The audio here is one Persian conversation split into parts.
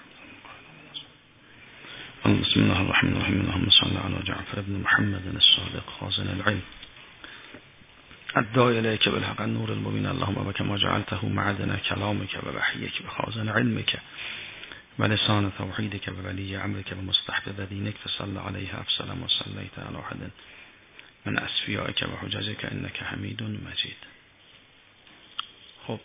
بسم الله الرحمن الرحیم. اللهم صل علی جعفر بن محمد الصادق خازن العلم الداعی الیک بالحق النور المبین. اللهم بکما جعلته معدن کلامک و وحیک و خازن علمک و لسان توحیدک و ولی امرک و مستحبب دینک فصل علیه افضل ما صلیت علی احد من اصفیائک و حججک انک حمید مجید. خب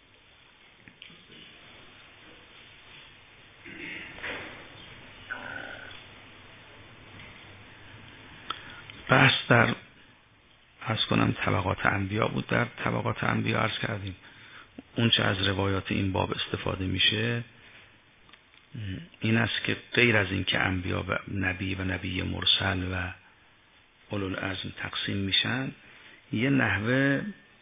بحث در عرض کنم طبقات انبیا بود. در طبقات انبیا عرض کردیم اون چه از روایات این باب استفاده میشه این است که غیر از این که انبیا و نبی مرسل و اولوالعزم تقسیم میشن، یه نحوه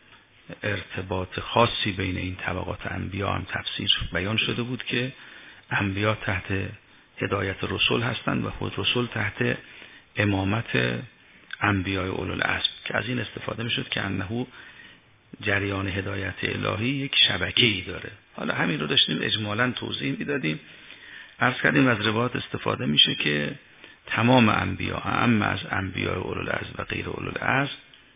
ارتباط خاصی بین این طبقات انبیا هم تفسیر بیان شده بود که انبیا تحت هدایت رسول هستند و خود رسول تحت امامت انبیاء اولوالعزم، که از این استفاده میشد که انه جریان هدایت الهی یک شبکه‌ای داره. حالا همین رو داشتیم اجمالاً توضیح میدادیم. عرض کردیم از روایات استفاده میشه که تمام انبیا، اما از انبیاء اولوالعزم و غیر اولوالعزم،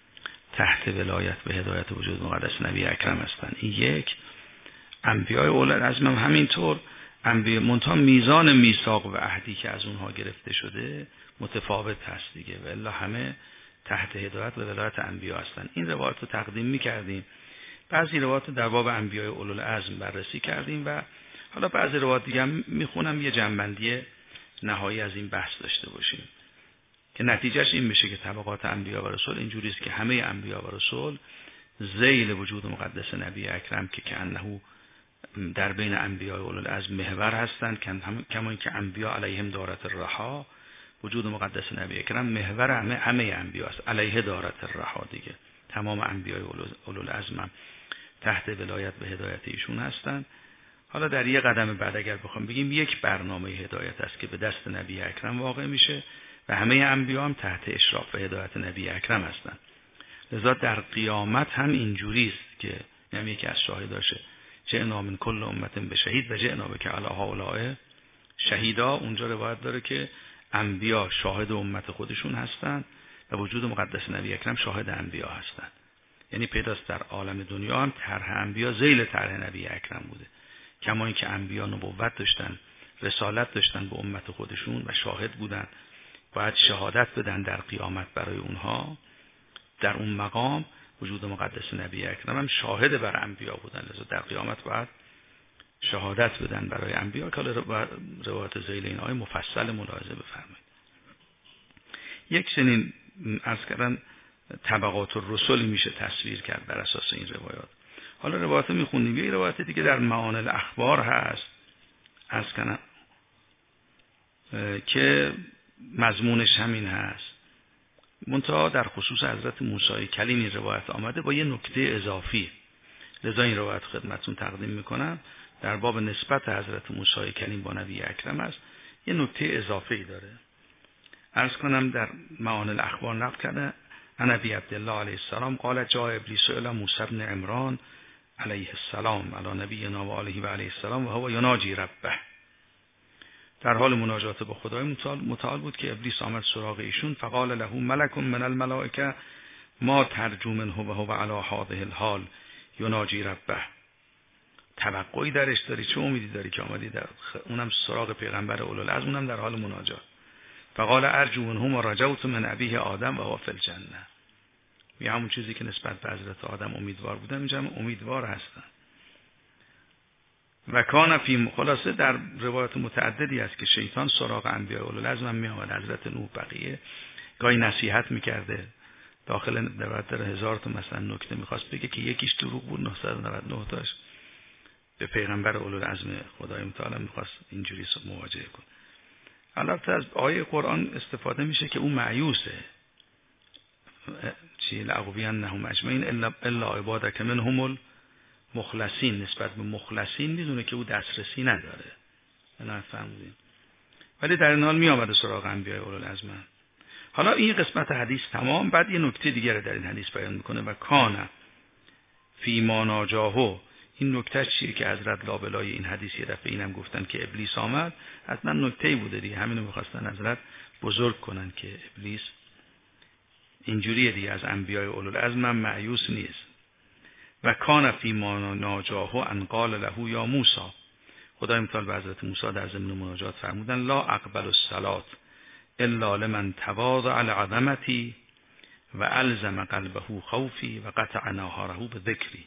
تحت ولایت به هدایت وجود مقدس نبی اکرم هستند. این یک. انبیاء اولوالعزم هم همینطور، انبیاء منتها میزان میثاق و عهدی که از اونها گرفته شده متفاوت هست دیگه، و الا همه تحت هدایت و ولایت انبیا هستند. این روایات رو تقدیم میکردیم. بعضی روایات در باب انبیاء اولوالعزم بررسی کردیم و حالا بعضی روایات دیگه هم میخونم یه جنبندی نهایی از این بحث داشته باشیم که نتیجهش این میشه که طبقات انبیا و رسول اینجوری است که همه انبیا و رسول ذیل وجود مقدس نبی اکرم که انه در بین انبیاء اولوالعزم محور هستند، کما اینکه انبیا علیهم دارت الرحا، وجود مقدس نبی اکرم محور همه انبیا است، علیه دارت الرحا دیگه. تمام انبیاء اولوالعزم هم تحت ولایت به هدایت ایشون هستند. حالا در یه قدم بعد اگر بخوام بگیم یک برنامه هدایت است که به دست نبی اکرم واقع میشه و همه انبیا هم تحت اشراف و هدایت نبی اکرم هستند. لذا در قیامت هم اینجوری است که یعنی یکی از شاهداشه جئنا من کل امت به شهید و جئنا بک علی هؤلاء شهیدا. اونجا روایت داره که انبیا شاهد امت خودشون هستند و وجود مقدس نبی اکرم شاهد انبیا هستند. یعنی پیداست در عالم دنیا هم طرح انبیا ذیل طرح نبی اکرم بوده، کما اینکه انبیا نبوت داشتن، رسالت داشتن به امت خودشون و شاهد بودن، باید شهادت بدن در قیامت برای اونها. در اون مقام وجود مقدس نبی اکرم هم شاهد بر انبیا بودن، لذا در قیامت باید شهادت بدن برای انبیا که روایت ذیل این آیه مفصل ملاحظه بفرمایید. یک چنین عرض کردن طبقات الرسل میشه تصویر کرد بر اساس این روایات. حالا روایات میخونیم، یه روایت دیگه در معانی الاخبار هست عرض کنم که مضمونش همین هست، منتها در خصوص حضرت موسی کلیم این روایت آمده با یه نکته اضافی. لذا این روایت خدمتتون تقدیم میکنم. در باب نسبت حضرت موسی کلیم با نبی اکرم است، یه نکته اضافی داره. عرض کنم در معانی الاخبار نقل کرده عن ابی عبدالله علیه السلام قال جاء ابلیس الی موسی بن عمران علیه السلام علی نبینا و علیه و علیه السلام و هو یناجی ربه. در حال مناجات با خدای متعال بود که ابلیس آمد سراغ ایشون. فقال له ملک من الملائکه ما ترجو منه و هو علی هذه الحال یناجی ربه. توقعی درش داری؟ چه امیدی داری که آمدی در اونم سراغ پیغمبر اولوالعزم، اونم در حال مناجات؟ فقال ارجو منه ما رجوت من ابیه آدم و هو فی الجنه. می همون چیزی که نسبت به حضرت آدم امیدوار بودم اینجا هم امیدوار هستن. و کان فی خلاصه در روایات متعددی است که شیطان سراغ انبیاء اولوالعزم هم می آمد. حضرت نوح بقیه گاهی نصیحت میکرده، داخل دفتر 1000 تا مثلا نکته میخواست بگه که یکیش دروغ بود، 999 تاش به پیغمبر اولوالعزم خدای متعال میخواست اینجوری مواجهه کنه. البته از آیه قرآن استفاده میشه که اون مایوسه، چی لأغوینهم اجمعین الا عبادک منهم المخلصین. نسبت به مخلصین میدونه که او دسترسی نداره، نه فهمیدین، ولی در این حال می آمده سراغ انبیاء اولوالعزم. حالا این قسمت حدیث تمام. بعد یه نکته دیگه رو در این حدیث بیان میکنه و کان فی ما ناجاهو این نکته چیه که حضرت لابلای این حدیث یه دفعه اینم گفتن که ابلیس آمد؟ حتما نکته‌ای بوده دیگه، همینو می‌خواستن حضرت بزرگ کنن که ابلیس اینجوریه دیگه، از انبیای اولوالعزم من مایوس نیست. و کان فی ما ناجاه ان قال له یا موسی، خدای متعال به حضرت موسی در ضمن مناجات فرمودن لا اقبل الصلاة الا لمن تواضع لعظمتی و الزم قلبه خوفی و قطع ناهاره بذکری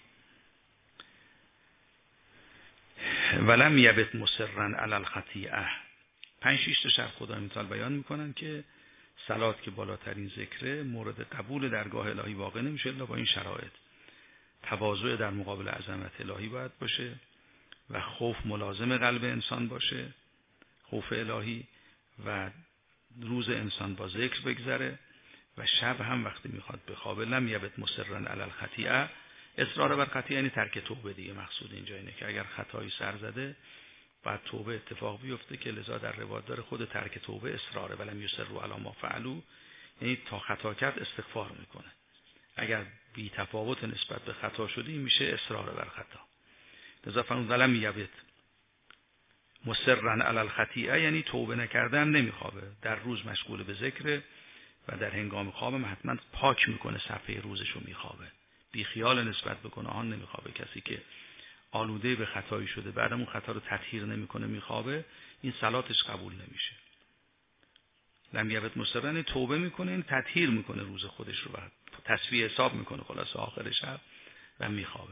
ولم یبت مصرا علی الخطیئه. 5-6 تا شرط خدای متعال بیان میکنن که صلات که بالاترین ذکره مورد قبول درگاه الهی واقع نمیشه الا با این شرایط. تواضع در مقابل عظمت الهی باید باشه و خوف ملازم قلب انسان باشه، خوف الهی، و روز انسان با ذکر بگذره و شب هم وقتی میخواد بخوابه. لم یبت مصرا علی الخطیئه، اصرار بر خطیئه یعنی ترک توبه دیگه. مقصود اینجا اینه که اگر خطایی سر زده بعد توبه اتفاق بیفته، که لذا در روایت داره خود ترک توبه اصراره. ولم یصروا علی ما فعلوا، یعنی تا خطا کرد استغفار میکنه. اگر بی تفاوت نسبت به خطا شدی میشه اصرار بر خطا. لذا فرمود ولم یبت مصرا علی الخطیئه، یعنی توبه نکردن نمیخوابه، در روز مشغول به ذکر و در هنگام خواب حتما پاک میکنه صفحه روزشو میخوابه، بی خیال نسبت به گناهان نمیخوابه. کسی که آلوده به خطایی شده بعد اون خطا رو تطهیر نمیکنه میخوابه، این صلاتش قبول نمیشه. لم یبت مصرا توبه میکنه، این تطهیر میکنه روز خودش رو، بعد تصفیه حساب میکنه خلاص آخر شب و میخوابه.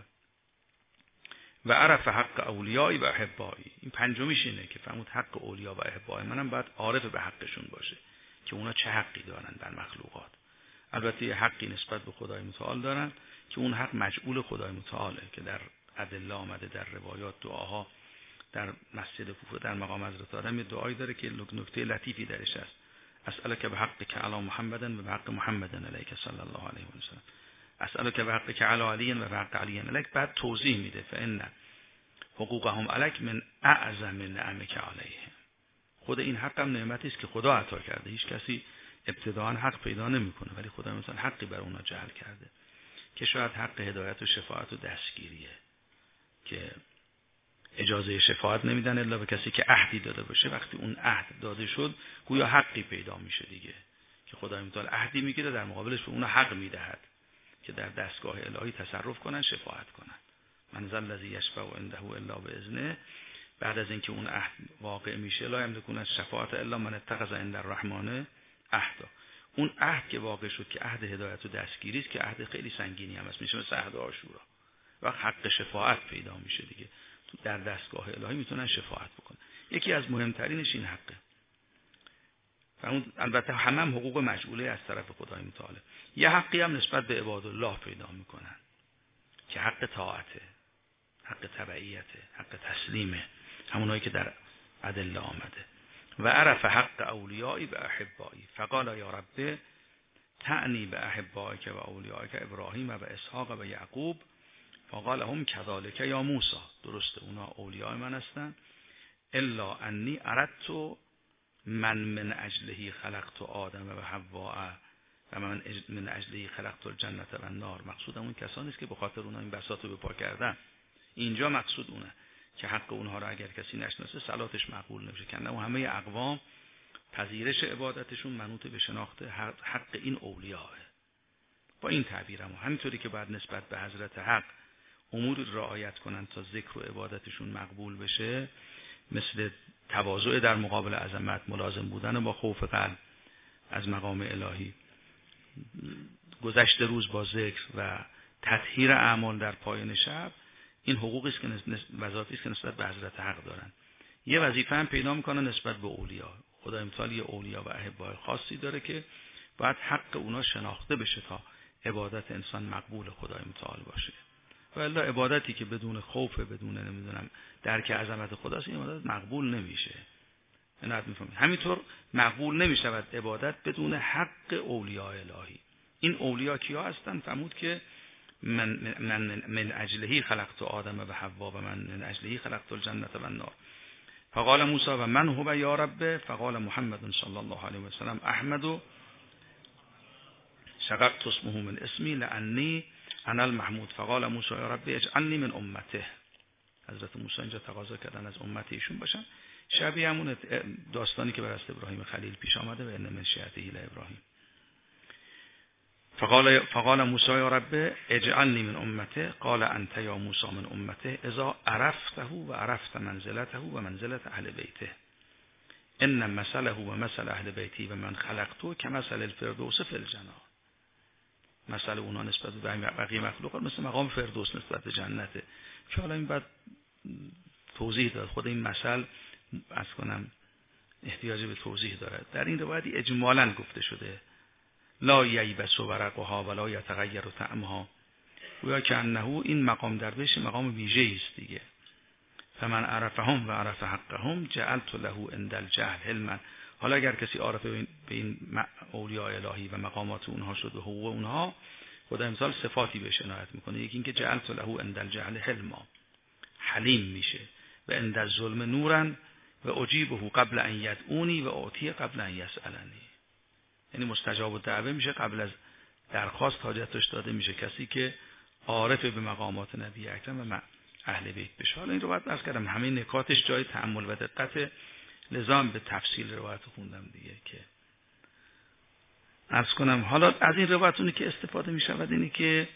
و عرف حق اولیایی و احبایی، این پنجمیش اینه که فهمود حق اولیا و احبای منم باید عارف به حقشون باشه که اونا چه حقی دارن بر مخلوقات. البته یه حقی نسبت به خدای متعال دارن که اون حق مجعول خدای متعاله، که در ادله آمده در روایات دعاها. در مسجد کوفه در مقام حضرت آدم یه دعایی داره که نکته لطیفی درش هست: اسألک به حق که علی محمدن و به حق محمدن علیک صلی الله علیه و سلم، اسألک به حق که علی علی و به حق علی علیک. بعد توضیح میده فإن حقوقهم علیک من اعظم نعمک علیهم. خود این حق هم نعمتی است که خدا عطا کرده، هیچ کسی ابتداء حق پیدا نمیکنه، ولی خدا مثلا حقی بر اونا جعل کرده که شاید حق هدایت و شفاعت و دستگیریه، که اجازه شفاعت نمیدن الا به کسی که عهدی داده باشه. وقتی اون عهد داده شد گویا حقی پیدا میشه دیگه، که خدای متعال عهدی میگیره در مقابلش به اون حق میدهد که در دستگاه الهی تصرف کنن، شفاعت کنن. من ذا الذی یشفع عنده الا باذنه. بعد از اینکه اون عهد واقع میشه لا یملکون الشفاعة الا من اتخذ عند الرحمن عهدا. اون عهد که واقع شد که عهد هدایت و دستگیری است، که عهد خیلی سنگینی هم است، میشه مثل عهد عاشورا. وقت حق شفاعت پیدا میشه دیگه، تو در دستگاه الهی میتونن شفاعت بکنن. یکی از مهمترینش این حقه. البته هم حقوق مجعوله از طرف خدای متعالی. یه حقی هم نسبت به عباد الله پیدا میکنن که حق طاعته، حق تبعیته، حق تسلیمه، همونایی که در ادله آمده. و عرف حق اولیایی و احبایی فقال یا رب تعنی به احبایی که و اولیایی که ابراهیم و اسحاق و یعقوب، فقال هم کذالک یا موسی. درسته اونا اولیای من هستن، الا انی اردت من اجلهی خلقت آدم و حواء و من اجلهی خلقت الجنة و النار. مقصود اون کسانی است که به خاطر اونها این بساط رو به پا کردن. اینجا مقصود اونه که حق اونها رو اگر کسی نشناسه صلاتش مقبول نمیشه، کنه و همه اقوام پذیرش عبادتشون منوط به شناخت حق این اولیاءه. با این تعبیرم همینطوری که بعد نسبت به حضرت حق امور رعایت کنن تا ذکر و عبادتشون مقبول بشه، مثل تواضع در مقابل عظمت، ملازم بودن با خوف قلب از مقام الهی، گذشت روز با ذکر و تطهیر اعمال در پایان شب. این حقوقی است که وظایفی است که نسبت به حضرت حق دارن. یه وظیفه هم پیدا میکنن نسبت به اولیا. خدای متعال یه اولیا و احبای خاصی داره که باید حق اونا شناخته بشه تا عبادت انسان مقبول خدای متعال باشه. و الا عبادتی که بدون خوف، بدون نمیدونم درک عظمت خداست، این عبادت مقبول نمیشه. همینطور مقبول نمیشود عبادت بدون حق اولیاء الهی. این اولیاء کیا هستن؟ فرمود که من اجلهی خلقت آدم و حوا و من اجلهی خلقت الجنة و النار. فقال موسی و من هو یا رب، فقال محمد صلی الله علیه و سلم احمد شققت اسمه من اسمی لانی انا المحمود. فقال موسی یا رب اجعلنی من امته. حضرت موسی اینجا تقاضا کردن از امت ایشون باشن، شبیه همون داستانی که بر ابراهیم خلیل پیش آمده و ان من شیعته ابراهیم. فقال موسی یا رب اجعلنی من امته قال انت یا موسی من امته اذا عرفته و عرفت منزلته و منزلت اهل بیته ان مثله و مثل اهل بیتی و من خلقته کمثل الفردوس فی الجنه. مثل اونها نسبت به بقیه مخلوقات مثل مقام فردوس نسبت به جنته، که حالا این بعد توضیح داد. خود این مثل از کنم احتیاج به توضیح دارد. در این روایت اجمالاً گفته شده لا ییبس ورقها ولا یتغیر طعمها، گویا که انه این مقام درویش مقام ویژه‌ای است دیگه. فمن عرفهم و عرف حقهم جعلت له عند الجهل علما. حالا اگر کسی عارف به این اولیاء الهی و مقامات اونها شد و حقوق اونها، خدا امثال صفاتی بهش عنایت میکنه. یکی اینکه جعلت له عند الجهل حلما، حلیم میشه، و عند الظلم نورا و اجیبه قبل ان یدعونی و اعطی قبل ان یسألنی. یعنی مستجاب الدعوه میشه، قبل از درخواست حاجتش داده میشه کسی که عارف به مقامات نبی اکرم و اهل بیت بشه. حالا این روایت عرض کردم همه نکاتش جای تأمل و دقت، لذا به تفصیل روایت خوندم دیگه که عرض کنم. حالا از این روایتونی که استفاده میشود اینی که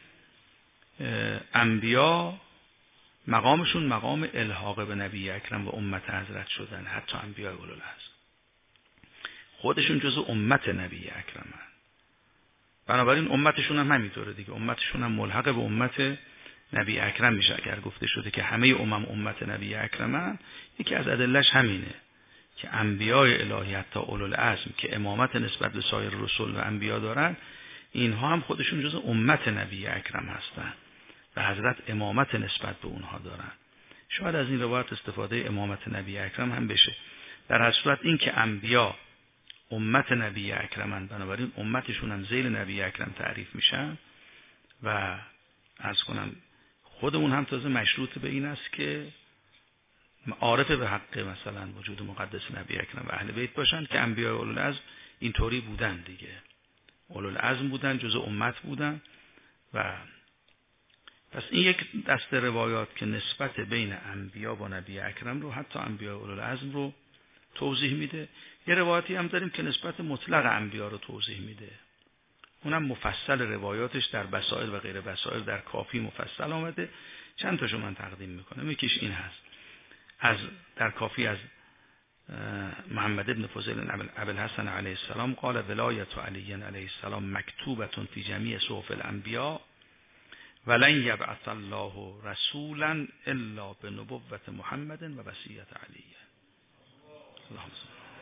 انبیا مقامشون مقام الحاق به نبی اکرم و امت حضرت شدن، حتی انبیاء اولوالعزم خودشون جزو امت نبی اکرمن، بنابراین امتشون هم همینطوره دیگه، امتشون هم ملحق به امت نبی اکرم میشه. اگر گفته شده که همه امت نبی اکرمن، یکی از ادلش همینه که انبیاء الهی حتی اولوالعزم که امامت نسبت به سایر رسول و انبیا دارن، اینها هم خودشون جزو امت نبی اکرم هستن و حضرت امامت نسبت به اونها دارن. شاید از این روایت استفاده امامت نبی اکرم هم بشه. در هر صورت این که انبیا امت نبی اکرمن، بنابراین امتشون هم ذیل نبی اکرم تعریف میشن و عرض کنم خودمون هم تازه مشروط به این است که عارف به حق مثلا وجود مقدس نبی اکرم و اهل بیت باشن که انبیاء اولوالعزم اینطوری بودن دیگه، اولوالعزم بودن، جزء امت بودن. و پس این یک دسته روایات که نسبت بین انبیا با نبی اکرم رو، حتی انبیاء اولوالعزم رو توضیح میده. یه روایتی هم داریم که نسبت مطلق انبیا رو توضیح میده، اونم مفصل روایاتش در بصائر و غیر بصائر در کافی مفصل آمده. چند تاشو من تقدیم میکنم. یکیش این هست در کافی از محمد ابن فضیل ابوالحسن علیه السلام قال ولایت علی علیه السلام مکتوبه فی جمیع صحف الانبیاء ولن یبعث الله رسولا الا بنبوت محمد و وصیت علی. اللهم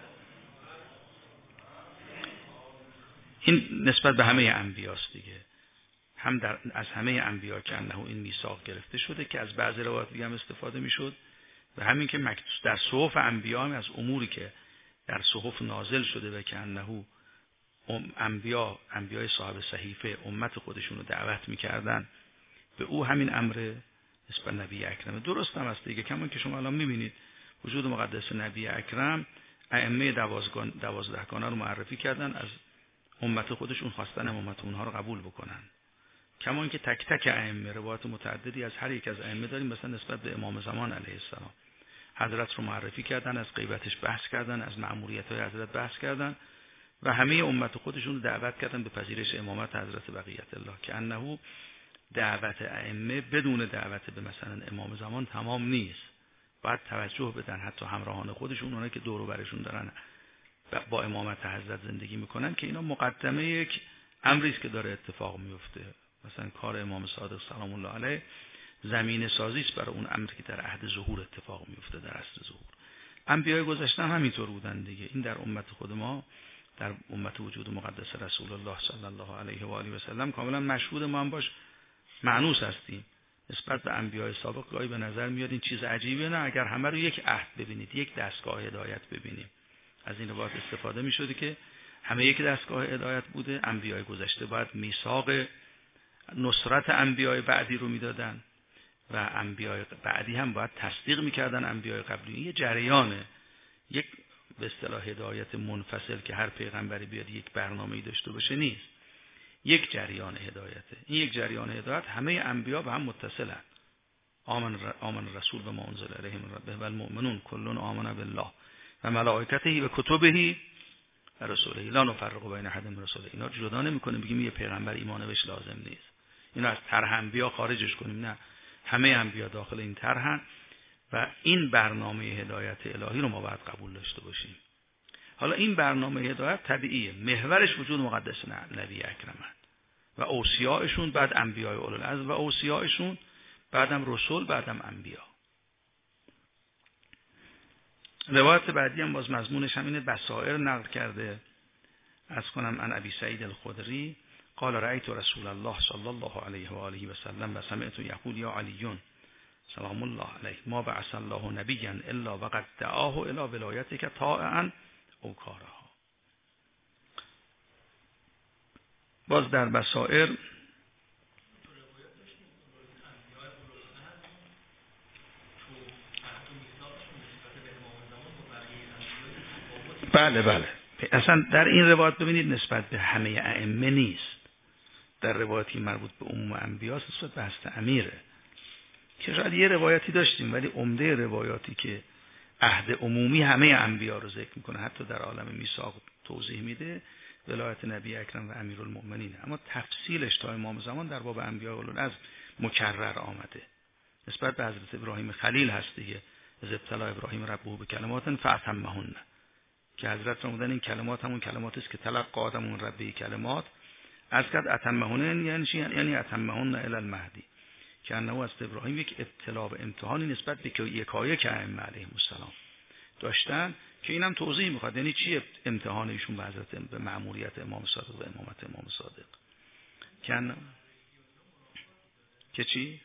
این نسبت به همه انبیاست دیگه، هم از همه انبیا که انه این میثاق گرفته شده که از بعضی روایات دیگه هم استفاده میشد، و همین که در صحف انبیا هم از اموری که در صحف نازل شده و که انه انبیای صاحب صحیفه امت خودشون رو دعوت میکردن به او، همین امر نسبت نبی اکرم درست هم است دیگه. کما که شما الان میبینید وجود مقدس نبی اکرم، ائمه 12 رو معرفی کردن، از امت خودشون خواستن امت اونها رو قبول بکنن. کما اینکه تک تک ائمه روایات متعددی از هر یک از ائمه داریم، مثلا نسبت به امام زمان علیه السلام حضرت رو معرفی کردن، از غیبتش بحث کردن، از مأموریت‌های حضرت بحث کردن و همه امت خودشون رو دعوت کردن به پذیرش امامت حضرت بقیت الله، که انه دعوت ائمه بدون دعوت به مثلا امام زمان تمام نیست، باید توجه بدن حتی همراهان خودشون، اونایی که دور و برشون دارن با امامت حضرت زندگی میکنن، که اینا مقدمه یک امری است که داره اتفاق میفته. مثلا کار امام صادق سلام الله علیه زمینه سازی است برای اون امری که در عهد ظهور اتفاق میفته، در عصر ظهور. انبیای گذشته هم همینطور بودن دیگه. این در امت خود ما، در امت وجود مقدس رسول الله صلی الله علیه و آله و سلم کاملا مشهود ما هم باش مانوس هستیم. نسبت به انبیای سابق گاهی به نظر میاد این چیز عجیبه، نه اگر همه رو یک عهد ببینید، یک دستگاه هدایت ببینیم. از این روایت استفاده می‌شده که همه یک دستگاه هدایت بوده. انبیای گذشته باید میثاق نصرت انبیای بعدی رو میدادن و انبیای بعدی هم باید تصدیق میکردن انبیای قبلی. این یه جریانه، یک به اصطلاح هدایت منفصل که هر پیغمبری بیاد یک برنامه‌ای داشته باشه نیست، یک جریان هدایته. این یک جریان هدایت همه انبیا به هم متصلن. آمن الرسول و ما انزل الیه من ربه و المؤمنون کل آمن بالله و ملائکته و کتبه و رسوله لا نفرق بین احد من رسوله. اینا جدا نمی‌کنیم بگیم یه پیغمبر ایمان بهش لازم نیست، اینو از طرح انبیا خارجش کنیم. نه، همه انبیا داخل این طرحن و این برنامه هدایت الهی رو ما باید قبول داشته باشیم. حالا این برنامه هدایت طبیعیه، محورش وجود مقدس نبی اکرم و اوصیاءشون، بعد انبیاء اولوالعزم و اوصیاءشون، بعدم رسول، بعدم انبیا. روایت بعدی هم باز مضمونش همین بصائر نقل کرده. از کنم عن ابی سعید الخدری قال رأیت رسول الله صلی الله علیه و آله و سلم و سمعت یقول یا علیون سلام الله علیه ما بعث الله نبیا الا وقد دعاه الی ولایتک طاعا او کارها. باز در بصائر بله اصلا در این روایت ببینید نسبت به همه ائمه نیست، در روایتی مربوط به عموم انبیاست، نسبت به حضرت امیره که شاید یه روایتی داشتیم، ولی عمده روایاتی که عهد عمومی همه انبیا رو ذکر میکنه، حتی در عالم میثاق توضیح میده، ولایت نبی اکرم و امیرالمؤمنین. اما تفصیلش تا امام زمان در باب انبیاء اولوالعزم مکرر آمده. نسبت به حضرت ابراهیم خلیل هست دیگه، از ابتلا ابراهیم ربه به کلمات فاتمهن، که حضرت فرمودن این کلمات همون کلمات است که تلقی آدم من ربه کلمات از کرد اتمهن، یعنی اتمهن الی المهدی، که انه از ابراهیم یک ابتلا و امتحانی نسبت به یکایک ائمه علیهم السلام داشتن که اینم توضیح میخواد یعنی چی امتحان ایشون به حضرت به مأموریت امام صادق و امامت امام صادق. که چی؟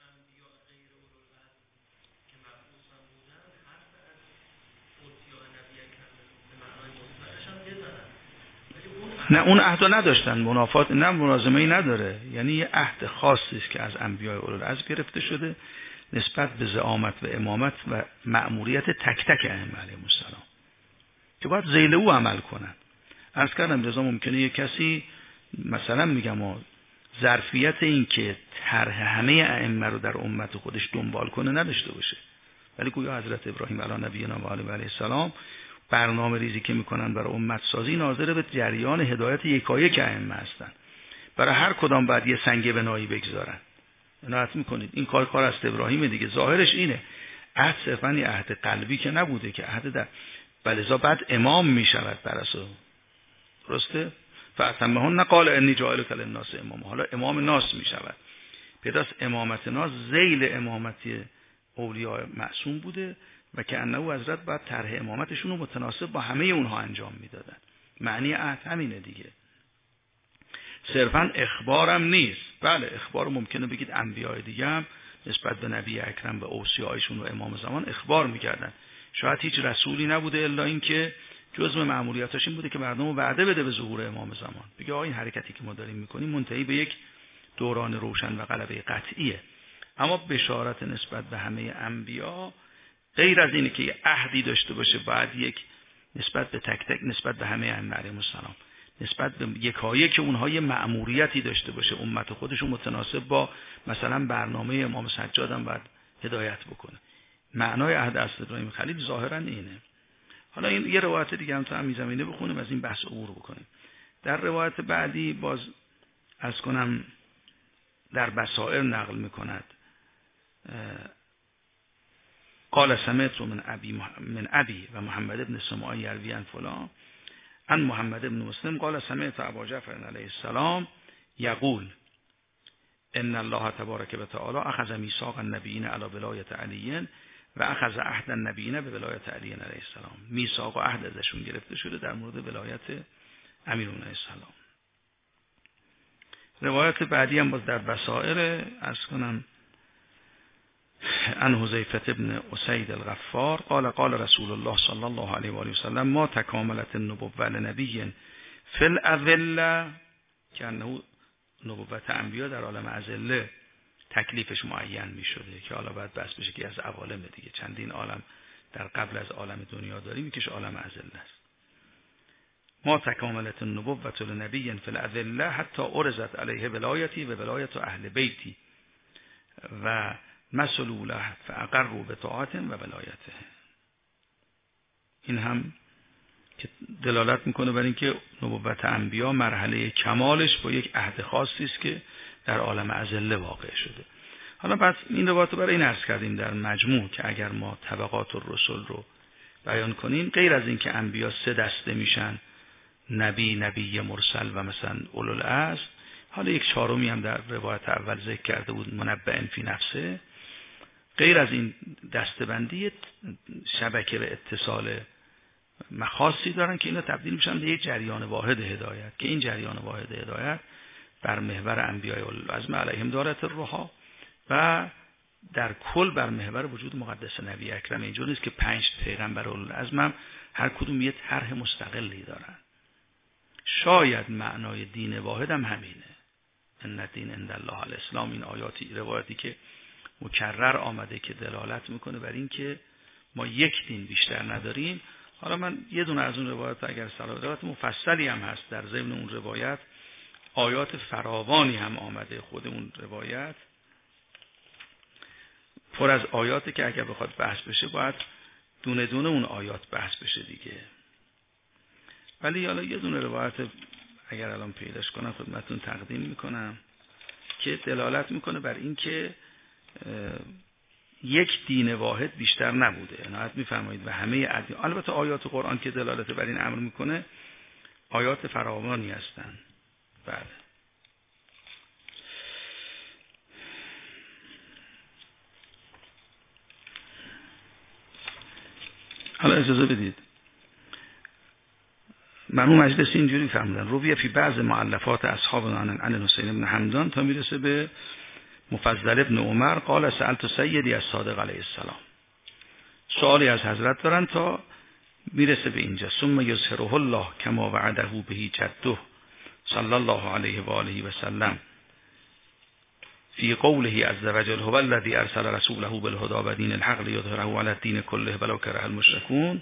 نه اون عهد نداشتن، منافات نه، ملازمه‌ای نداره، یعنی یه عهد خاصی است که از انبیاء اولوالعزم گرفته شده نسبت به زعامت و امامت و مأموریت تک تک ائمه علیهم السلام که باید ذیل او عمل کنن. عرض کردم رضا ممکنه یه کسی مثلا میگم ظرفیت این که طرح همه ائمه رو در امت خودش دنبال کنه نداشته باشه، ولی گویا حضرت ابراهیم علی نبینا و علیه السلام برنامه ریزی که میکنن برای امت سازی ناظر به جریان هدایت یکایک ائمه هستن. برای هر کدام باید یه سنگ بنایی بگذارن. عنایت میکنید این کار است ابراهیم دیگه، ظاهرش اینه. عهد صرفاً یه عهد قلبی که نبوده، که عهد در بلذا بعد امام میشود بر اساس درسته. فاتمهن قال انی جاعلک للناس امام، حالا امام ناس میشود. پیداست امامت ناس ذیل امامتی اولیاء معصوم بوده و که انه حضرت بعد طرح امامتشون رو متناسب با همه اونها انجام میدادن. معنی عهد همینه دیگه، صرفاً اخبارم نیست. بله اخبار ممکنه بگید انبیاء دیگه هم نسبت به نبی اکرم و اوصیاءشون و امام زمان اخبار میکردن. شاید هیچ رسولی نبوده الا این که جزء مأموریتاش این بوده که مردم رو وعده بده به ظهور امام زمان، بگه آقا این حرکتی که ما داریم میکنیم منتهی به یک دوران روشن و غلبه قطعیه. اما بشارت نسبت به همه انبیا غیر از اینه که یه عهدی داشته باشه، بعد یک نسبت به تک تک، نسبت به همه ائمه علیهم السلام، نسبت به یکایک اونها یه مأموریتی داشته باشه، امت خودشون متناسب با مثلا برنامه امام سجاد هم باید هدایت بکنه. معنای عهد اصل ابراهیم خلیل ظاهرا اینه. حالا این یه روایت دیگه هم تو همین زمینه بخونیم، از این بحث عبور بکنیم. در روایت بعدی باز از کنم در بصائر نقل میکند قال سمعت من ابي و محمد ابن سماع یروی عن فلان عن محمد ابن مسلم قال سمعت ابا جعفر علیه السلام یقول ان الله تبارک و تعالی اخذ میثاق النبیین علی ولایت علی و اخذ عهد النبیین به ولایت علی علیه السلام. میثاق و عهد ازشون گرفته شده در مورد ولایت امیرون علیه السلام. روایت بعدی هم باز در بصائر از کنم عن حذیفه ابن اسید الغفار قال قال رسول الله صلی الله علیه و آله و سلم ما تکاملت النبوة لنبی فی الاذله، که انه نبوت انبیا در عالم اذله تکلیفش معین می شده که حالا باید بحث بشه که از عوالم دیگه چندین عالم در قبل از عالم دنیا داریم که عالم اذله است. ما تکاملت النبوة لنبی فی الاذله حتی عرضت علیه ولایتی و ولایت اهل بیتی و مثلوا له فاقروا بطاعت و ولایته. این هم که دلالت میکنه بر اینکه نبوت انبیا مرحله کمالش با یک عهد خاصی است که در عالم ازله واقع شده. حالا پس این روایت رو برای این عرض کردیم در مجموع که اگر ما طبقات الرسل رو بیان کنیم، غیر از اینکه انبیا 3 دسته میشن، نبی مرسل و مثلا اولوالعزم، حالا یک چهارمی هم در روایت اول ذکر کرده بود، منبع فی نفسه. غیر از این دسته‌بندی شبکه به اتصال مخاصی دارن که اینا تبدیل میشن به یک جریان واحد هدایت، که این جریان واحد هدایت بر محور انبیاء اولوالعزم علیهم دارت الرها و در کل بر محور وجود مقدس نبی اکرم. اینجور نیست که 5 پیغمبر اولوالعزم هم هر کدوم یه طرح مستقلی دارن. شاید معنای دین واحد هم همینه، ان الدین عند الله الاسلام. این آیاتی روایتی که مکرر آمده که دلالت میکنه بر این که ما یک دین بیشتر نداریم. حالا من یه دونه از اون روایت، اگر روایت مفصلی هم هست در ضمن اون روایت، آیات فراوانی هم آمده، خود اون روایت پر از آیاتی که اگر بخواد بحث بشه باید دونه دونه اون آیات بحث بشه دیگه. ولی حالا یه دونه روایت اگر الان پیداش کنم خدمتتون تقدیم میکنم که دلالت میکنه بر این که یک دین واحد بیشتر نبوده. عنایت میفرمایید و همه ادیان، البته آیات قرآن که دلالت بر این امر میکنه آیات فراوانی هستند. بله. حالا اجازه بدید، مرحوم مجلسی اینجوری فهمیدن رویه فی بعض مؤلفات اصحاب عن حسین بن حمدان تا میرسه به مفضل ابن عمر قال سألت سیدی از صادق علیه السلام. سوالی از حضرت دارن تا میرسه به اینجا. ثم یظهره الله کما وعده به جده صلی الله علیه و آله و سلم فی قوله عز وجل هو الذی ارسل رسوله بالهدى و دین الحق لیظهره علی الدین کله ولو کره المشرکون.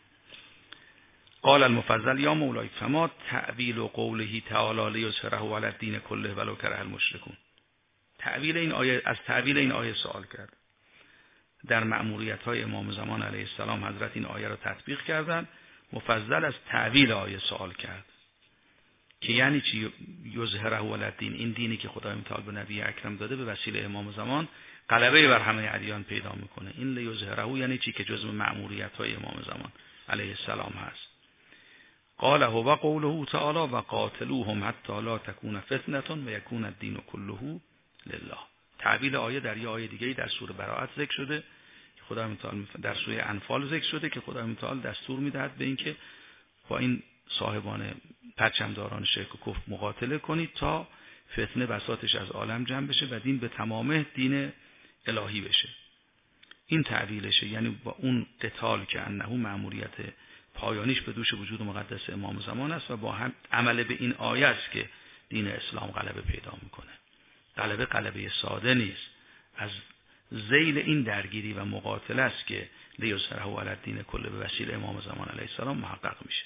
قال المفضل یا مولای فما تعبیل قوله تعالی لیظهره علی الدین کله ولو کره المشرکون. تعبیل این آیه، از تعبیل این آیه سوال کرد. در مأموریت‌های امام زمان علیه السلام حضرت این آیه را تطبیق کردند. مفضل از تعبیل آیه سوال کرد که یعنی چی یظهره علی الدین، این دینی که خدای متعال به نبی اکرم داده به وسیله امام زمان غلبه بر همه ادیان پیدا میکنه. این لیظهره یعنی چی که جزء مأموریت‌های امام زمان علیه السلام هست. قال هو قوله تعالی و قاتلوهم حتی لا تکون فتنه و یکون الدین كله لله. تعبیل آیه در یه آیه دیگه در سوره براءت ذکر شده که خدای متعال در سوره انفال ذکر شده که خدای متعال دستور میدهد به اینکه با این صاحبان پرچمداران شرک و کفر مقاتله کنید تا فتنه بساطش از عالم جمع بشه و دین به تمامه دین الهی بشه. این تعبیلشه، یعنی با اون قتال که انه مأموریت پایانیش به دوش وجود مقدس امام زمان است و با هم عمل به این آیه است که دین اسلام غلبه پیدا میکنه. غلبه ساده نیست، از ذیل این درگیری و مقاتله است که لیظهره علی الدین کله به وسیله امام زمان علیه السلام محقق میشه.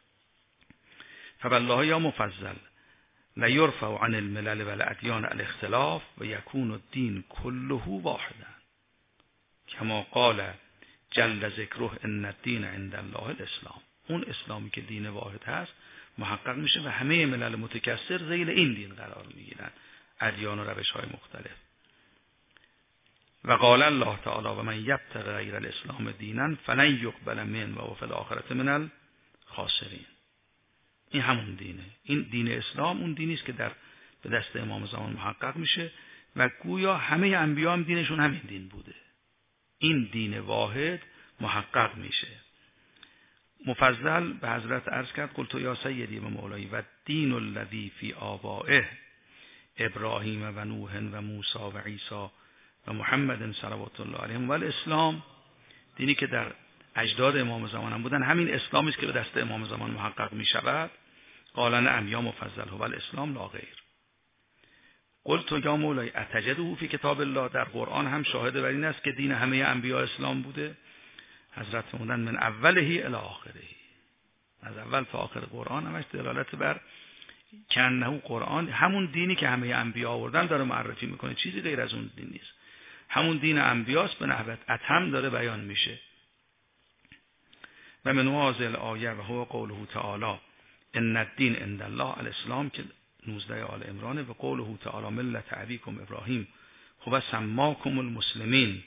فوالله یا مفضل لا یرفع عن الملل والادیان الاختلاف و یکون الدین کله واحدا کما قال جل ذکره ان الدین عند الله الاسلام. اون اسلامی که دین واحد هست محقق میشه و همه ملل متکثر ذیل این دین قرار میگیرن، ادیان و روش های مختلف. و قال الله تعالی و من یبتغی غیر الاسلام دینا فلن یقبل منه و فی الاخره من الخاسرین. این همون دینه. این دین اسلام اون دینی است که به دست امام زمان محقق میشه و گویا همه انبیا هم دینشون همین دین بوده. این دین واحد محقق میشه. مفضل به حضرت عرض کرد قلت یا سیدی و مولایی و دین الذی فی آبائه ابراهیم و نوح و موسی و عیسی و محمد صلوات الله علیهم و الاسلام، دینی که در اجداد امام زمان هم بودن، همین اسلامی است که به دست امام زمان محقق می شود. قال نعم یا مفضل هو الاسلام لا غیر. قلت یا مولای اتجده فی کتاب الله، در قرآن هم شاهد بر این است که دین همه انبیا اسلام بوده. حضرت فرمودند من اوله الی آخره، از اول تا آخر قرآن همش دلالت بر کنه قرآن همون دینی که همه انبیا آوردن داره معرفی میکنه، چیزی غیر از اون دین نیست. همون دین انبیاست به نحوت اتم داره بیان میشه. و من واضح آیه و هو قوله تعالی ان الدین عند الله الاسلام که 19 آل عمران و قوله تعالی ملت ابیکم ابراهیم هو سماکم المسلمین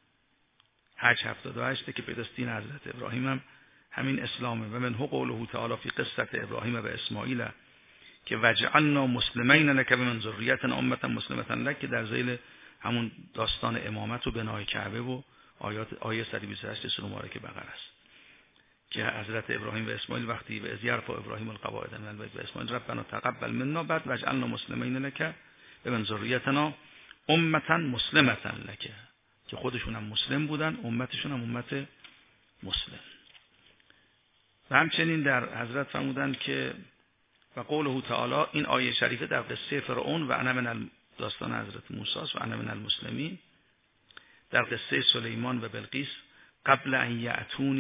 حج 78 که پیداست دین حضرت ابراهیم هم همین اسلامه. و من هو قوله تعالی فی قصه ابراهیم و اسماعیل که وجعلنا مسلمین لک و من ذریتنا امه مسلمه لک که در ذیل همون داستان امامت و بنای کعبه و آیه 128 سوره مبارکه بقره است که حضرت ابراهیم و اسماعیل وقتی به ازیرف ابراهیم القواعد من البیت و اسماعیل ربنا تقبل منا بعد وجعلنا مسلمین لک و من ذریتنا امه مسلمه لک که خودشون هم مسلم بودن امتشون هم امت مسلم. و همچنین در حضرت فرمودن که و قوله تعالی این آیه شریفه در قصه فرعون و انا من داستان حضرت موسی و انا من المسلمین، در قصه سلیمان و بلقیس قبل ان یأتونی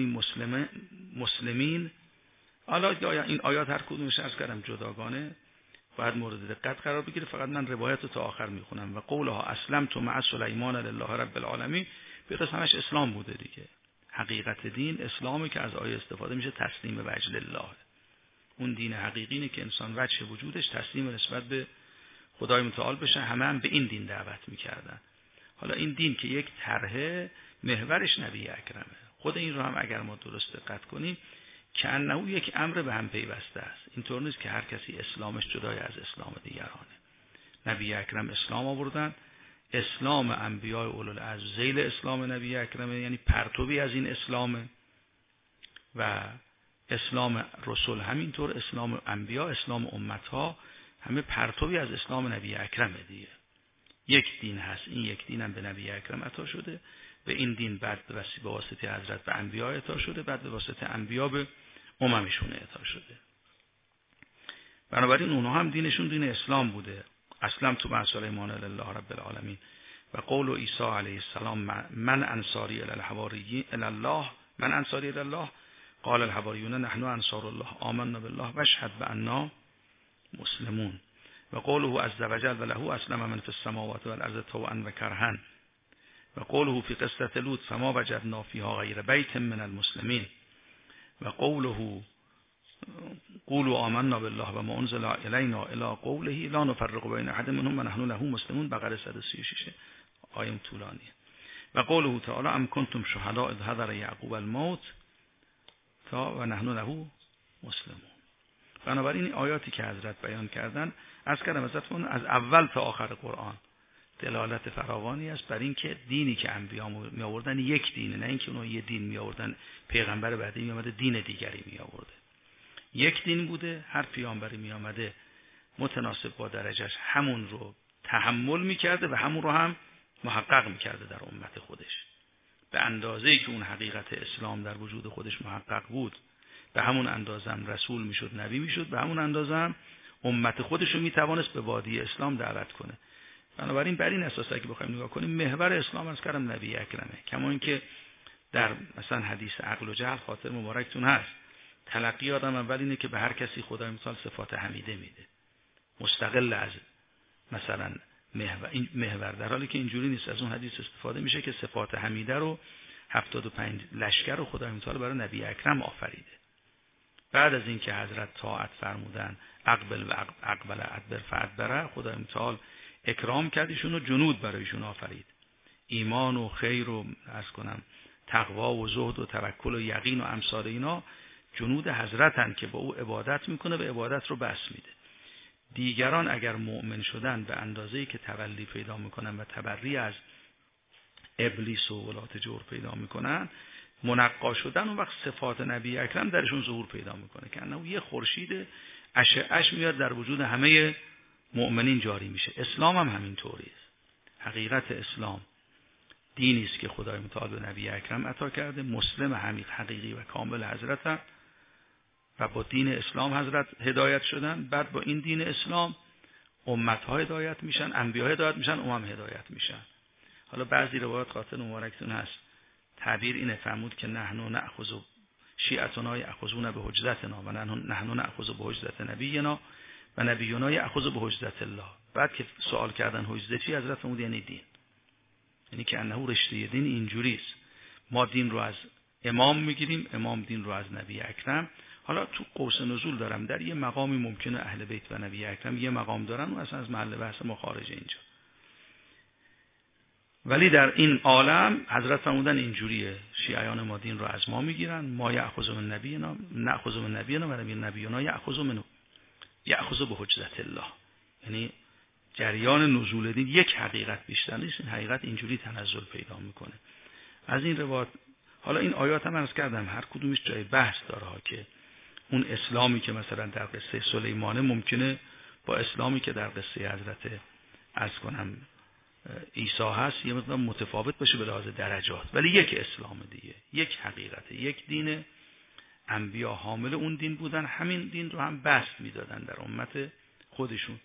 مسلمین. حالا این آیات هر کدومش عرض کردم جداگانه باید مورد دقت قرار بگیره، فقط من روایت رو تا آخر میخونم. و قولها اسلمت مع سلیمان لله رب العالمین به همش اسلام بوده دیگه. حقیقت دین اسلامی که از آیه استفاده میشه تسلیم به وجه الله. اون دین حقیقی اینه که انسان وجه وجودش تسلیم نسبت به خدای متعال بشه. همه هم به این دین دعوت میکردن. حالا این دین که یک طرحه محورش نبی اکرمه. خود این رو هم اگر ما درست دقت کنیم که انه یک امر به هم پیوسته است. اینطور نیست که هر کسی اسلامش جدای از اسلام دیگرانه. نبی اکرم اسلام آوردن، اسلام انبیاء اولوالعزم ذیل اسلام نبی اکرمه، یعنی پرتوی از این اسلامه و اسلام رسول همینطور، اسلام انبیاء، اسلام امتها همه پرتوی از اسلام نبی اکرمه دیگه. یک دین هست، این یک دین هم به نبی اکرم عطا شده، به این دین بعد به واسطه حضرت به انبیاء عطا شده، بعد به واسطه انبیاء به اممشون عطا شده. بنابراین اونها هم دینشون دین اسلام بوده. اسلمت مع سلیمان لله رب العالمین. و قول عیسی علیه السلام من انصاری الی الله من انصاری الی الله قال الحواریون نحن انصار الله آمنا بالله واشهد بأننا مسلمون. و قوله عز وجل و له اسلم من فی السماوات والارض طوعا و کرها. و قوله فی قصة لوط فما وجدنا فیها غیر بیت من المسلمین. و قوله قولوا آمنا بالله و ما انزل الینا الی قوله لا نفرق بین احد منهم و نحن له مسلمون بقره 136 آیه طولانیه. و قوله تعالی ام کنتم شهداء اذ حضر یعقوب الموت تا و نحن له مسلمون. بنابراین این آیاتی که حضرت بیان کردن از کردم ازتون از اول تا آخر قرآن دلالت فراوانی است بر این که دینی که انبیا می آوردن یک دینه، نه اینکه اونها یه دین می آوردن پیغمبر بعدی می آمده دین دیگری می آورده. یک دین بوده، هر پیامبری می آمده متناسب با درجهش همون رو تحمل می کرده و همون رو هم محقق می کرده در امت خودش. به اندازه‌ای که اون حقیقت اسلام در وجود خودش محقق بود به همون اندازه هم رسول می شد، نبی می شد، به همون اندازه هم امت خودش رو می توانست به وادی اسلام دعوت کنه. بنابراین بر این اساس اگه بخوایم نگاه کنیم محور اسلام از کردم نبی اکرمه. کما اینکه در مثلا حدیث عقل و جهل خاطر مبارکتون هست تلقی آدم اول اینه که به هر کسی خدای متعال صفات حمیده میده مستقل از مثلا محور، در حالی که اینجوری نیست. از اون حدیث استفاده میشه که صفات حمیده رو 75 لشکر رو خدای متعال برای نبی اکرم آفریده. بعد از اینکه حضرت طاعت فرمودن اقبل و اقبل ادبر فادبر، خدای متعال اکرام کردیشون و جنود برایشون آفرید. ایمان و خیر و عرض کنم تقوا و زهد و توکل و یقین و امثال اینا جنود حضرتن که با او عبادت میکنه و عبادت رو بس میده. دیگران اگر مؤمن شدن به اندازه‌ای که تولی پیدا میکنن و تبری از ابلیس و ولات جور پیدا میکنن منقا شدن، اون وقت صفات نبی اکرم درشون ظهور پیدا میکنه که انه یه خورشید اشعه‌اش میاد در وجود همه مؤمنین جاری میشه. اسلام هم همین طوریه. حقیقت اسلام دینی است که خدای متعال به نبی اکرم عطا کرده، مسلم حقیقی و کامل حضرت و با دین اسلام حضرت هدایت شدن. بعد با این دین اسلام امت‌ها هدایت میشن، انبیاء هدایت میشن، امم هدایت میشن. حالا بعضی روایات خاطر مبارکتون هست تعبیر اینه فرمود که نحن نأخذ شیعتنا یأخذون به حجتنا و نحن نأخذ به حجت نبینا و نبینا یأخذ به حجت الله. بعد که سوال کردن حجت چی، حضرت فرمود یعنی دین. یعنی که انه رشته دین اینجوریست، ما دین رو از امام میگیریم، امام دین رو از نبی اکرم. حالا تو قوس نزول دارم، در یه مقامی ممکنه اهل بیت و نبی اکرم یه مقام دارن و اصلا از محل بحث ما خارج اینجا، ولی در این عالم حضرت فرمودن اینجوریه، شیعیان ما دین رو از ما میگیرن، ما یأخذ من نبینا نأخذ من نبینا و نبینا یأخذ منه یأخذ به حجت الله. یعنی جریان نزول دین یک حقیقت بیشتر نیست، این حقیقت اینجوری تنزل پیدا میکنه. از این روایت، حالا این آیات هم عرض کردم هر کدومش جای بحث داره ها، که اون اسلامی که مثلا در قصه سلیمانه ممکنه با اسلامی که در قصه حضرت عرض کنم عیسی هست یه مقدار متفاوت باشه به لحاظ درجات، ولی یک اسلام دیگه، یک حقیقته، یک دینه. انبیا حامل اون دین بودن، همین دین رو هم بسط میدادن در امت خودشون.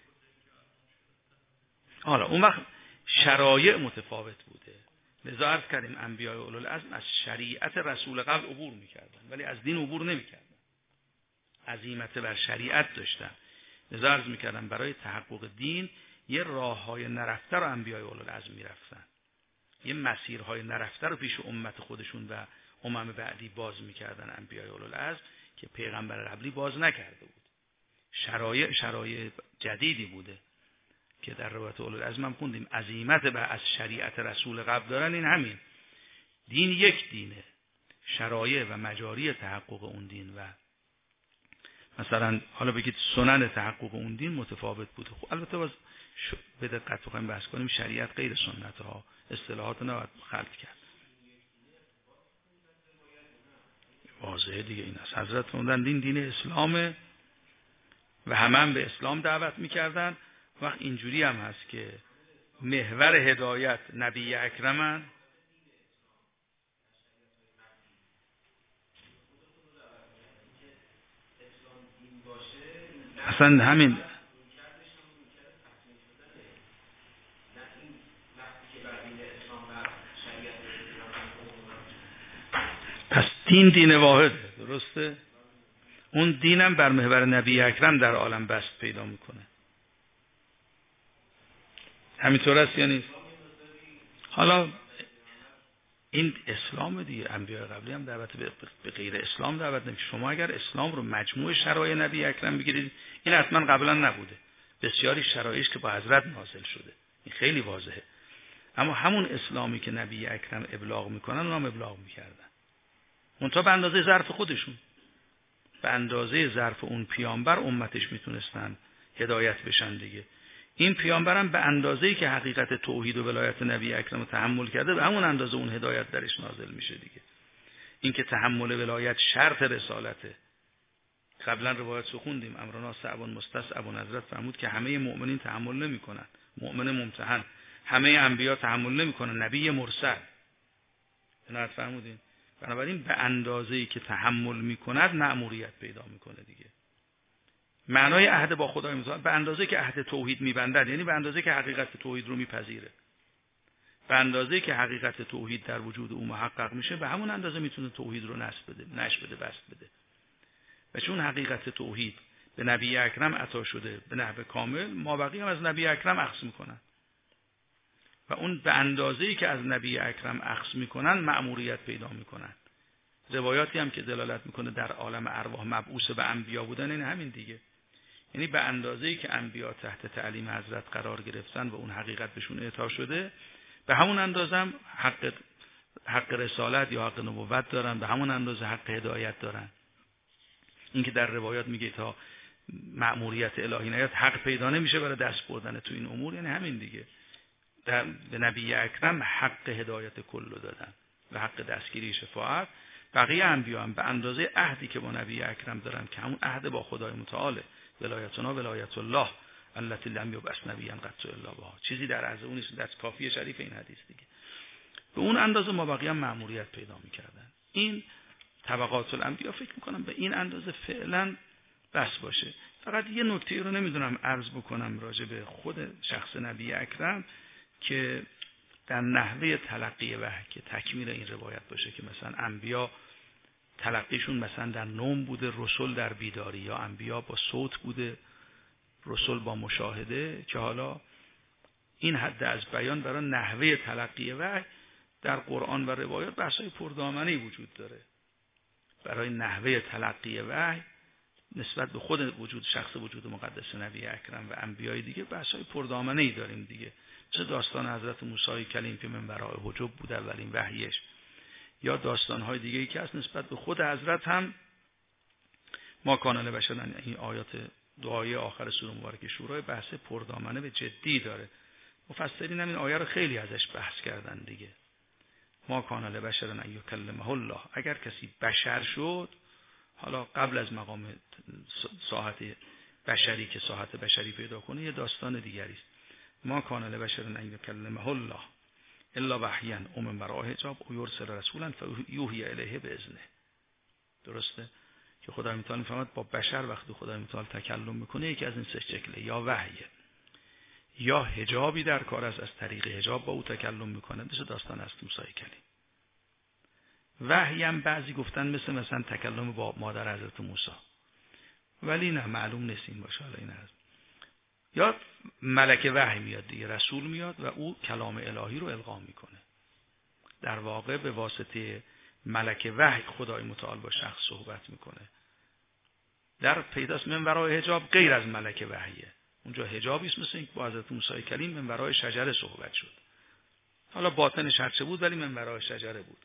حالا اون وقت شرایع متفاوت بوده، لذا عرض کردیم انبیاء اولوالعزم از شریعت رسول قبل عبور میکردن ولی از دین عبور نمیکردن، عزیمت بر شریعت داشتن. لذا عرض میکردم برای تحقق دین یه راههای نرفته رو انبیاء اولوالعزم میرفتن، یه مسیرهای نرفته رو پیش امت خودشون و امم بعدی باز میکردن انبیاء اولوالعزم که پیغمبر قبلی باز نکرده بود. شرایع جدیدی بوده که در روایت اولوالعزم هم خوندیم، عزیمت بر از شریعت رسول قبل دارن. این همین دین یک دینه، شرایع و مجاری تحقق اون دین و مثلا حالا بگید سنن تحقق اون دین متفاوت بوده. خب البته باز به دقت بخوایم بحث کنیم شریعت غیر سنت ها، اصطلاحات نباید خلط کرد. واضحه دیگه این است، حضرت فرمودن دین اسلامه و همه به اسلام دعوت میکردن. وقت اینجوری هم هست که محور هدایت نبی اکرمن، اصلا همین پس دین واحد درسته، اون دینم بر محور نبی اکرم در عالم بست پیدا میکنه. همینطور است یا نیست؟ حالا این اسلام دیگه، انبیاء قبلی هم دعوت به غیر اسلام دعوت نمیشه. شما اگر اسلام رو مجموع شرایع نبی اکرم بگیرید، این حتما قبلا نبوده، بسیاری شرایعش که با حضرت نازل شده، این خیلی واضحه. اما همون اسلامی که نبی اکرم ابلاغ میکنن اونها هم ابلاغ میکردن، اونتا به اندازه ظرف خودشون، به اندازه ظرف اون پیامبر امتش میتونستن هدایت بشن دیگه. این پیامبرم به اندازه‌ای که حقیقت توحید و ولایت نبی اکرم رو تحمل کرده به همون اندازه اون هدایت درش نازل میشه دیگه. این که تحمل ولایت شرط رسالته. قبلا روایت خوندیم امرنا صعب مستصعب، حضرت فرمود که همه مؤمنین تحمل نمیکنن، مؤمن ممتحن، همه انبیا تحمل نمیکنن، نبی مرسل. نه فرمودین بنابراین به اندازه‌ای که تحمل میکند مأموریت پیدا میکنه دیگه. معنای عهد با خدای متعال به اندازه‌ای که عهد توحید میبندد، یعنی به اندازه‌ای که حقیقت توحید رو میپذیره، به اندازه‌ای که حقیقت توحید در وجود او محقق میشه، به همون اندازه میتونه توحید رو نصب بده، بسط بده. و چون حقیقت توحید به نبی اکرم عطا شده به نحو کامل، ما بقیه هم از نبی اکرم اخذ میکنن و اون به اندازه‌ای که از نبی اکرم اخذ میکنن مأموریت پیدا میکنن. روایاتی هم که دلالت میکنه در عالم ارواح مبعوث به انبیا بودن، این همین دیگه. یعنی به اندازه‌ای که انبیا تحت تعلیم حضرت قرار گرفتن و اون حقیقت بهشون اعطا شده، به همون اندازه هم حق رسالت یا حق نبوت دارن، به همون اندازه حق هدایت دارن. این که در روایات میگه تا مأموریت الهی نیاد حق پیدا نمیشه برای دست بردن تو این امور، یعنی همین دیگه. به نبی اکرم حق هدایت کل رو دادن و حق دستگیری شفاعت. بقیه انبیا هم به اندازه عهدی که با نبی اکرم دارن که همون عهد با خدای متعال، ولایتنا ولایت الله التي لم یبعث نبیا قط الا بها، چیزی در عرض اون نیست، در کافیه شریف این حدیث دیگه. به اون اندازه ما بقیه هم مأموریت پیدا می‌کردن. این طبقات الانبیا فکر می‌کنم به این اندازه فعلا بس باشه. فقط یه نکته رو نمیدونم عرض بکنم راجع به خود شخص نبی اکرم که در نحوه تلقی وحی که تکمیل این روایت باشه که مثلا انبیا تلقیشون مثلا در نوم بوده، رسول در بیداری، یا انبیا با صوت بوده، رسول با مشاهده، که حالا این حد از بیان برای نحوه تلقی وحی در قرآن و روایات بحث‌های پردامنه‌ای وجود داره. برای نحوه تلقی وحی نسبت به خود وجود شخص وجود مقدس نبی اکرم و انبیای دیگه بحث‌های پردامنه‌ای داریم دیگه. مثل داستان حضرت موسی کلیم که من وراء حجب بود اولین وحیش، یا داستان‌های دیگه‌ای که از نسبت به خود حضرت هم ما کان لبشر، این آیات دعای آخر سوره مبارکه شورا بحث پردامنه به جدی داره. مفسرین هم این آیه رو خیلی ازش بحث کردن دیگه. ما کان لبشر ان یکلمه الله، اگر کسی بشر شد، حالا قبل از مقام ساحت بشری که ساحت بشری پیدا کنه یه داستان دیگری است. ما کان لبشر ان یکلمه الله الا وحیا او من وراء حجاب او یرسل رسولا فیوحی الیه باذنه. درسته که خدای متعال میفهمد با بشر وقتی خدای متعال تکلم میکنه یکی از این سه شکله، یا وحیه، یا حجابی در کار است، از طریق حجاب با او تکلم میکنه، مثل داستان است موسی کلیم. وحی هم بعضی گفتن مثلا تکلم با مادر حضرت موسی، ولی نه معلوم نیست این باشه. حالا این هست یا ملک وحی میاد دیگه، رسول میاد و او کلام الهی رو القا میکنه. در واقع به واسطه ملک وحی خدای متعال با شخص صحبت میکنه. در پیداست من ورای حجاب غیر از ملک وحیه، اونجا حجابی است، مثل اینکه با حضرت موسی کلیم من ورای شجره صحبت شد. حالا باطنش هرچه بود ولی من ورای شجره بود.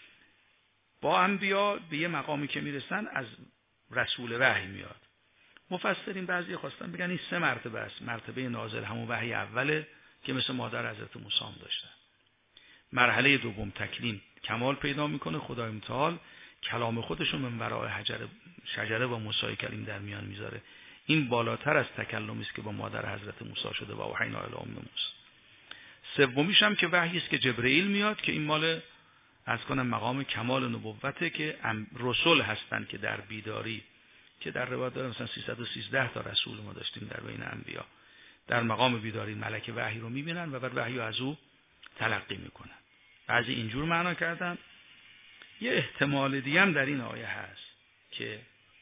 با انبیا به یه مقامی که میرسن از رسول وحی میاد. مفسرین بعضی خواستن بگن این 3 مرتبه است. مرتبه نازل همون وحی اوله که مثل مادر حضرت موسی هم داشتن. مرحله دوم تکلیم کمال پیدا میکنه، خدای متعال کلام خودشو من ورای شجره و موسی کلیم در میان میذاره. این بالاتر از تکلمی است که با مادر حضرت موسی شده و اوحینا الی ام موسی. سومیش هم که وحی است که جبرئیل میاد، که این مال از کنم مقام کمال نبوته که رسول هستن که در بیداری، که در روایت داره مثلا 313 تا رسول ما داشتیم در بین انبیا، در مقام بیداری ملک وحی رو میبینن و بعد وحی رو از او تلقی میکنن. بعضی اینجور معنا کردن. یه احتمال دیگه هم در این آیه هست که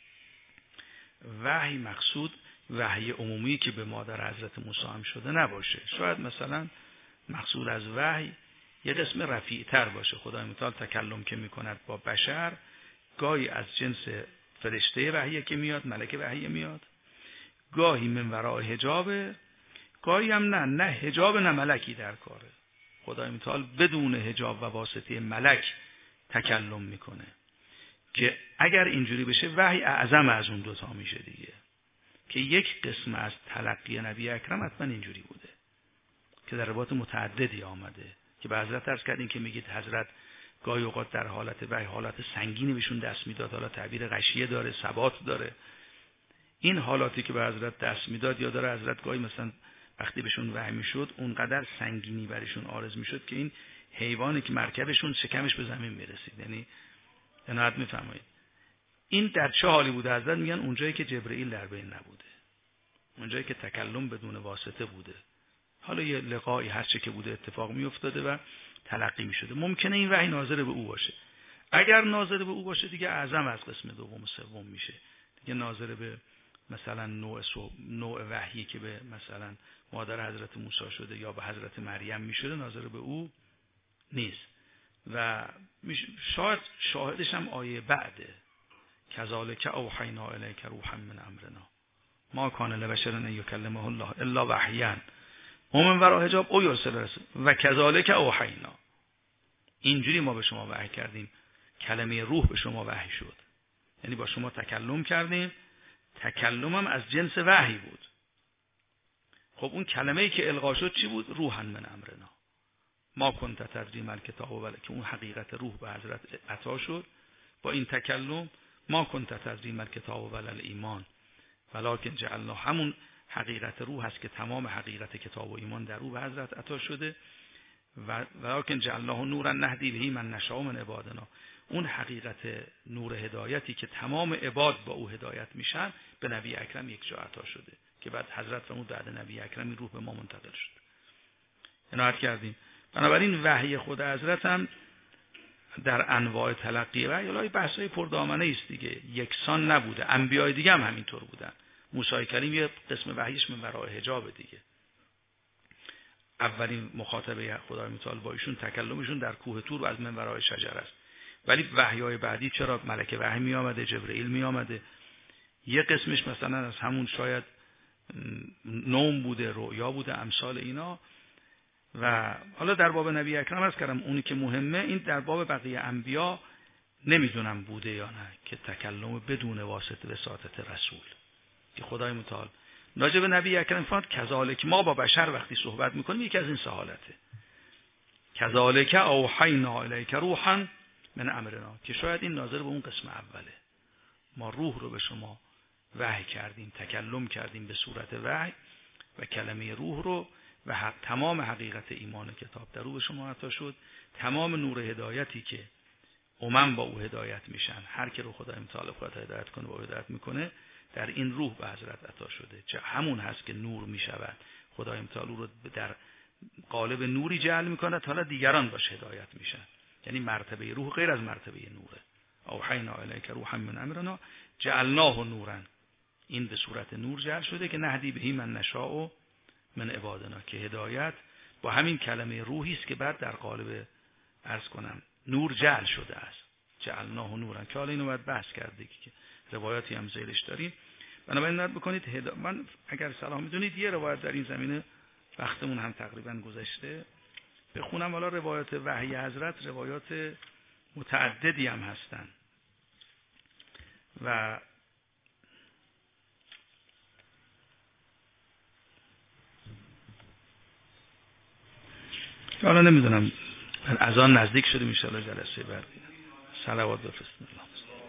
وحی مقصود وحی عمومی که به مادر حضرت موسی هم شده نباشه. شاید مثلا مقصود از وحی یه قسم رفیع‌تر باشه. خدای متعال تکلم که میکند با بشر گاهی از جنس فرشته وحی که میاد، ملک وحی میاد، گاهی من ورای حجابه، گاهی هم نه حجاب نه ملکی در کاره. خدای متعال بدون حجاب و واسطه ملک تکلم میکنه که اگر اینجوری بشه وحی اعظم از اون دوتا میشه دیگه، که یک قسم از تلقی نبی اکرم حتما اینجوری بوده که در روایات متعددی آمده که به حضرت عرض کردین که میگید حضرت گاهی اوقات در حالت وحی حالت سنگینی بهشون دست میداد، حالا تعبیر غشیه داره، ثبات داره. این حالاتی که به حضرت دست میداد یا داره حضرت گاهی مثلا وقتی بهشون وحی میشد اونقدر سنگینی برشون عارض میشد که این حیوانی که مرکبشون شکمش به زمین میرسید. یعنی عنایت میفرمایید این در چه حالی بوده؟ حضرت میگن اونجایی که جبرئیل در بین نبوده، اونجایی که تکلم بدون واسطه بوده. حالا یه لقایی هر چه که بوده اتفاق میافتاده و تلقی میشده. ممکنه این وحی ناظر به او باشه. اگر ناظر به او باشه دیگه اعظم از قسم دوم و سوم میشه دیگه. ناظر به مثلا نوع وحیی که به مثلا مادر حضرت موسی شده یا به حضرت مریم میشده ناظر به او نیست. و شاید شاهدش هم آیه بعده، کذالک اوحینا الیک روحا من امرنا ما کان لبشر ان یکلمه الله الا وحیا و من وراء حجاب او یرسل رسول و کذالک اوحینا. اینجوری ما به شما وحی کردیم، کلمه روح به شما وحی شد، یعنی با شما تکلم کردیم. تکلمم از جنس وحی بود. خب اون کلمه‌ای که القا شد چی بود؟ روحا من امرنا ما کنت تدری ما الکتاب ولی، که اون حقیقت روح به حضرت عطا شد با این تکلم. ما کنت تدری ما الکتاب ولی ایمان ولکن جعلنا، همون حقیقت روح هست که تمام حقیقت کتاب و ایمان در روح به حضرت عطا شده. ولکن جعلناه نورا نهدی به من نشاء من عبادنا، اون حقیقت نور هدایتی که تمام عباد با او هدایت میشن به نبی اکرم یک جا عطا شده که بعد حضرت فرمود بعد نبی اکرم این روح به ما منتقل شد. عنایت کردیم. بنابراین وحی خود حضرت هم در انواع تلقی وحی الهی بحثای پردامنه است دیگه، یکسان نبوده. انبیای دیگه هم همینطور بودن. موسی کلیم یه قسم وحیش من ورای حجاب دیگه. اولین مخاطبه خدای متعال با ایشون تکلمشون در کوه طور و از منورای شجر است. ولی وحیای بعدی چرا ملک وحی می آمده، جبرئیل می آمده، یه قسمش مثلا از همون شاید نوم بوده، رؤیا بوده، امثال اینا. و حالا در باب نبی اکرم عرض کردم اونی که مهمه، این در باب بقیه انبیا نمیدونم بوده یا نه که تکلم بدون واسطه وساطت رسول که خدای متعال راجع به نبی اکرم فرمود کذالک ما با بشر وقتی صحبت میکنیم یکی از این سه حالته. کذالک اوحینا الیک روحا من امرنا، که شاید این ناظر به اون قسم اوله. ما روح رو به شما وحی کردیم، تکلم کردیم به صورت وحی و کلمه روح رو و تمام حقیقت ایمان کتاب در او به شما عطا شد. تمام نور هدایتی که با او هدایت میشن، هر کی رو خدای متعال خودت هدایت کنه با او هدایت میکنه، در این روح به حضرت عطا شده. چه همون هست که نور میشود. خدای متعال رو در قالب نوری جعل میکنه تا حالا دیگران باش هدایت میشن. یعنی مرتبه روح غیر از مرتبه نوره. اوحینا الیک روحا من امرنا جعلناه نورا، این به صورت نور جعل شده که نهدی بهی من نشاء من عبادنا، که هدایت با همین کلمه روحی است که بعد در قالب عرض کنم نور جعل شده است. جعلناه نورا، که حالا اینو باید بحث کرده که روایاتی هم زیرش داریم. بنابراین نظر بکنید من اگر صلاح میدونید یه روایت در این زمینه، وقتمون هم تقریبا گذشته، بخونم. حالا روایات وحی حضرت روایات متعددی هم هستن و حالا نمیدونم از آن نزدیک شدیم ان شاء الله جلسه بعد صلوات بفرستید.